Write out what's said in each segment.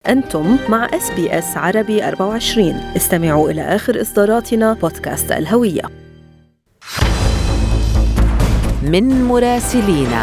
أنتم مع SBS عربي 24. استمعوا إلى آخر إصداراتنا بودكاست الهوية. من مراسلينا.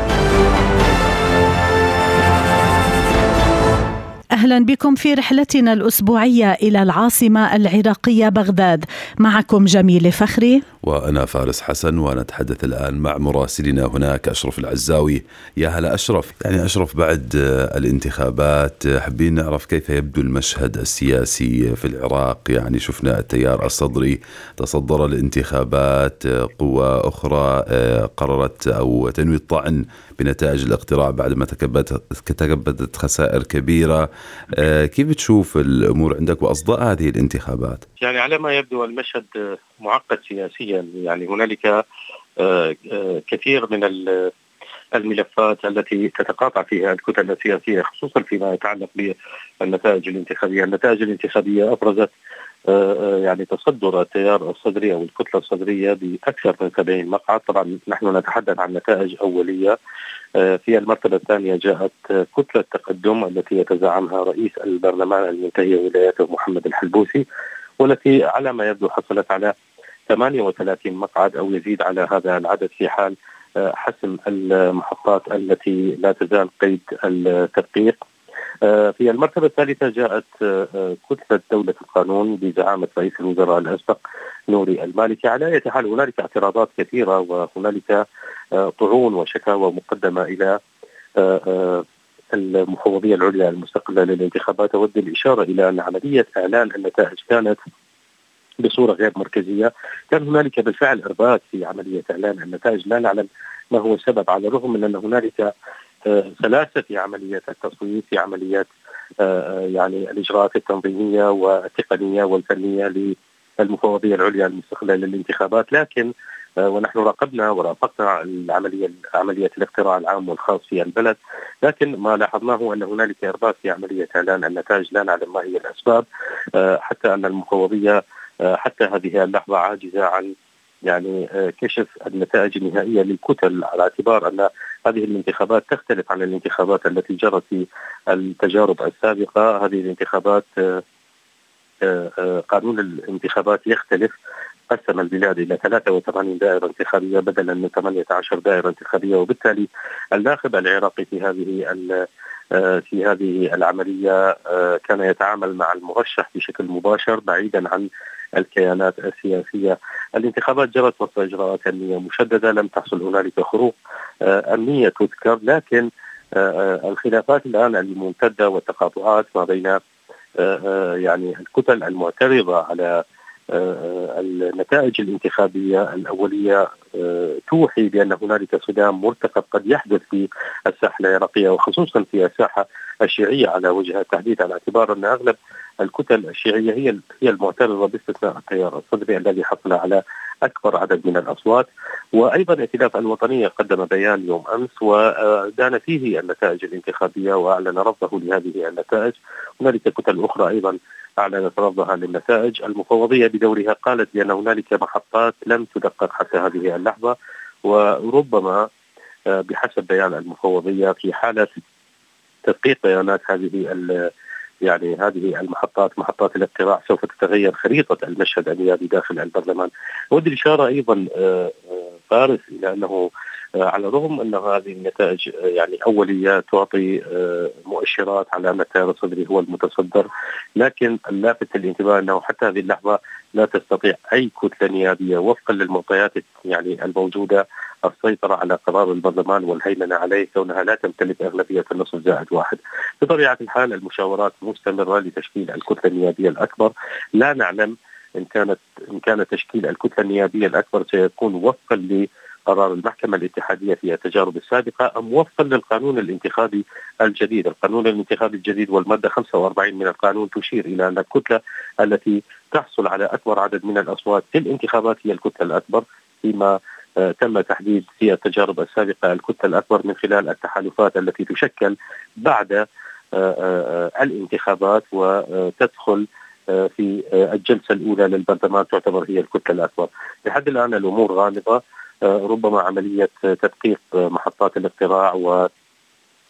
أهلا بكم في رحلتنا الأسبوعية إلى العاصمة العراقية بغداد. معكم جميل فخري وأنا فارس حسن، ونتحدث الآن مع مراسلنا هناك أشرف العزاوي. يا هلا أشرف. أشرف، بعد الانتخابات حابين نعرف كيف يبدو المشهد السياسي في العراق. شفنا التيار الصدري تصدر الانتخابات، قوى أخرى قررت أو تنوي الطعن بنتائج الاقتراع بعدما تكبدت خسائر كبيرة. كيف تشوف الأمور عندك وأصداء هذه الانتخابات؟ على ما يبدو المشهد معقد سياسيا. هنالك كثير من الملفات التي تتقاطع فيها الكتل السياسية، خصوصا فيما يتعلق بالنتائج الانتخابية. النتائج الانتخابية أبرزت تصدر التيار الصدري أو الكتلة الصدرية بأكثر من 70 مقعد. طبعا نحن نتحدث عن نتائج أولية. في المرتبة الثانية جاءت كتلة التقدم التي يتزعمها رئيس البرلمان المنتهي ولايته محمد الحلبوسي، والتي على ما يبدو حصلت على 38 مقعد أو يزيد على هذا العدد في حال حسم المحطات التي لا تزال قيد التدقيق. في المرتبة الثالثة جاءت كتلة دولة القانون بزعامة رئيس الوزراء الأسبق نوري المالكي. على أي حال هنالك اعتراضات كثيرة وهنالك طعون وشكاوى مقدمة إلى المفوضية العليا المستقلة للانتخابات. أود الإشارة إلى أن عملية إعلان النتائج كانت بصورة غير مركزية. كان هنالك بالفعل إرباك في عملية إعلان النتائج، لا نعلم ما هو السبب، على الرغم من أن هنالك سلاسة في عملية التصويت، في عمليات الإجراءات التنظيمية والتقنية والفنية للمفوضية العليا المستقلة للانتخابات. لكن ونحن راقبنا ورافقنا عملية الاقتراع العام والخاص في البلد، لكن ما لاحظناه أن هنالك إرباك في عملية إعلان النتائج، لا نعلم ما هي الأسباب، حتى أن المفوضية حتى هذه اللحظة عاجزة عن كشف النتائج النهائية للكتل، على اعتبار أن هذه الانتخابات تختلف عن الانتخابات التي جرت في التجارب السابقة. هذه الانتخابات قانون الانتخابات يختلف، قسم البلاد إلى 83 دائرة انتخابية بدلا من 18 دائرة انتخابية، وبالتالي الناخب العراقي في هذه العملية كان يتعامل مع المرشح بشكل مباشر بعيدا عن الكيانات السياسية. الانتخابات جرت وسط إجراءات أمنية مشددة، لم تحصل هنالك خروق أمنية تذكر، لكن الخلافات الآن الممتدة والتقاطعات ما بين الكتل المعترضة على النتائج الانتخابية الأولية توحي بأن هنالك صدام مرتقب قد يحدث في الساحة العراقية، وخصوصا في الساحة الشيعية على وجه التحديد، على اعتبار أن أغلب الكتل الشيعية هي المعترضة باستثناء التيار الصدري الذي حصل على أكبر عدد من الأصوات. وأيضا ائتلاف الوطنية قدم بيان يوم أمس ودان فيه النتائج الانتخابية وأعلن رفضه لهذه النتائج. هنالك كتل أخرى أيضا أعلنت رفضها للنتائج. المفوضية بدورها قالت بأن هنالك محطات لم تدقق حتى هذه اللحظة، وربما بحسب بيان المفوضية في حالة تدقيق بيانات هذه المحطات، محطات الاقتراع، سوف تتغير خريطة المشهد النيابي داخل البرلمان. أود الإشارة أيضا فارس إلى أنه على الرغم أن هذه النتائج أولية تعطي مؤشرات على أن التيار الصدري هو المتصدر، لكن اللافت للانتباه أنه حتى هذه اللحظة لا تستطيع أي كتلة نيابية وفقا للمعطيات الموجودة السيطرة على قرار البرلمان والهيمنة عليه، كونها لا تمتلك أغلبية النصف زائد واحد. بطبيعة الحال المشاورات مستمرة لتشكيل الكتلة النيابية الأكبر. لا نعلم إن كان تشكيل الكتلة النيابية الأكبر سيكون وفقا لقرار المحكمة الاتحادية في التجارب السابقة أم وفقا للقانون الانتخابي الجديد. القانون الانتخابي الجديد والمادة 45 من القانون تشير إلى أن الكتلة التي تحصل على أكبر عدد من الأصوات في الانتخابات هي الكتلة الأكبر، فيما تم تحديد في التجارب السابقة الكتلة الأكبر من خلال التحالفات التي تشكل بعد الانتخابات وتدخل في الجلسة الأولى للبرلمان تعتبر هي الكتلة الأكبر. لحد الآن الأمور غامضة. ربما عملية تدقيق محطات الاقتراع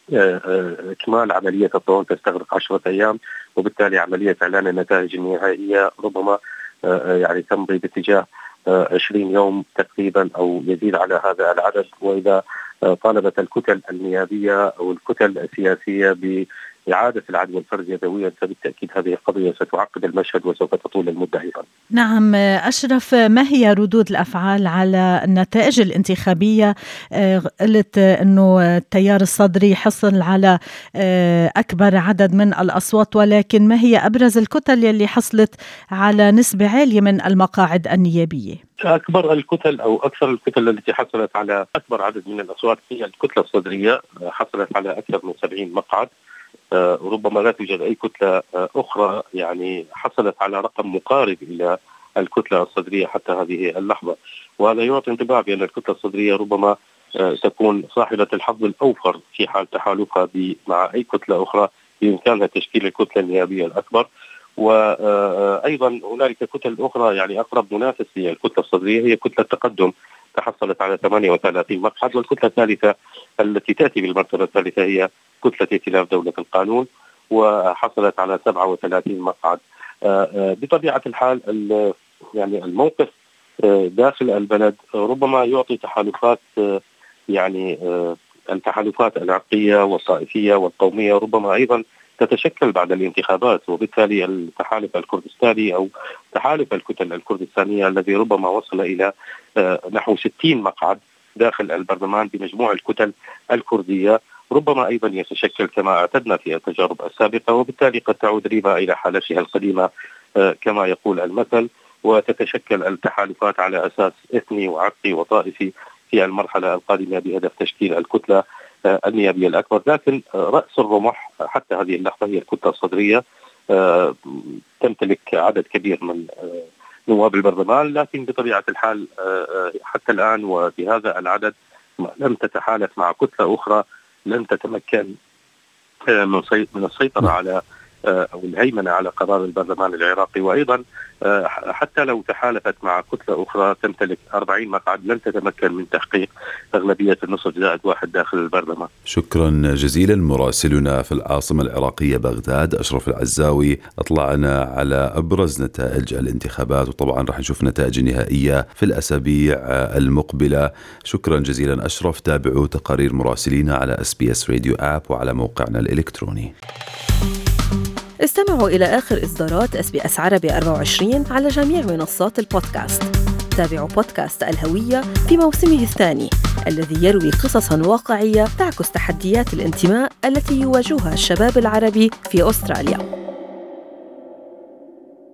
إكمال عملية الطعون تستغرق 10 أيام، وبالتالي عملية إعلان النتائج النهائية ربما يعني تمضي باتجاه 20 يوم تقريبا أو يزيد على هذا العدد. وإذا طالبت الكتل النيابية أو الكتل السياسية بإعادة العدوى الفرز يدويا فبالتأكيد هذه القضية ستعقد المشهد وسوف تطول المدة أيضا. نعم أشرف، ما هي ردود الأفعال على النتائج الانتخابية؟ قلت أنه التيار الصدري حصل على أكبر عدد من الأصوات، ولكن ما هي أبرز الكتل اللي حصلت على نسبة عالية من المقاعد النيابية؟ أكبر الكتل أو أكثر الكتل التي حصلت على أكبر عدد من الأصوات هي الكتلة الصدرية، حصلت على أكثر من 70 مقعد. ربما لا توجد أي كتلة أخرى يعني حصلت على رقم مقارب إلى الكتلة الصدرية حتى هذه اللحظة، وهذا يعطي انطباع بأن الكتلة الصدرية ربما تكون صاحبة الحظ الأوفر في حال تحالفها مع أي كتلة أخرى بإمكانها تشكيل الكتلة النيابية الأكبر. وأيضا هنالك كتل أخرى يعني أقرب منافس للكتلة الصدرية هي كتلة التقدم، تحصلت على 38 مقعد، والكتلة الثالثة التي تأتي بالمرتبة الثالثة هي كتلة ائتلاف دولة القانون وحصلت على 37 مقعد. بطبيعة الحال يعني الموقف داخل البلد ربما يعطي تحالفات، يعني التحالفات العرقية والطائفية والقومية ربما أيضا تتشكل بعد الانتخابات، وبالتالي التحالف الكردستاني أو تحالف الكتل الكردستانية الذي ربما وصل إلى نحو 60 مقعد داخل البرلمان بمجموع الكتل الكردية ربما أيضا يتشكل كما اعتدنا في التجارب السابقة، وبالتالي قد تعود ريما إلى حالتها القديمة كما يقول المثل، وتتشكل التحالفات على أساس إثني وعرقي وطائفي في المرحلة القادمة بهدف تشكيل الكتلة النيابية الأكبر. لكن رأس الرمح حتى هذه اللحظة هي الكتلة الصدرية، تمتلك عدد كبير من نواب البرلمان، لكن بطبيعة الحال حتى الآن وبهذا العدد لم تتحالف مع كتلة أخرى لن تتمكن من السيطرة على أو الهيمنة على قرار البرلمان العراقي. وأيضا حتى لو تحالفت مع كتلة أخرى تمتلك 40 مقعد لن تتمكن من تحقيق أغلبية النصف زائد واحد داخل البرلمان. شكرا جزيلا. مراسلنا في العاصمة العراقية بغداد أشرف العزاوي أطلعنا على أبرز نتائج الانتخابات، وطبعا راح نشوف نتائج نهائية في الأسابيع المقبلة. شكرا جزيلا أشرف. تابعوا تقارير مراسلينا على SBS راديو آب وعلى موقعنا الإلكتروني. استمعوا إلى آخر إصدارات SBS عربي 24 على جميع منصات البودكاست. تابعوا بودكاست الهوية في موسمه الثاني الذي يروي قصصاً واقعية تعكس تحديات الانتماء التي يواجهها الشباب العربي في أستراليا.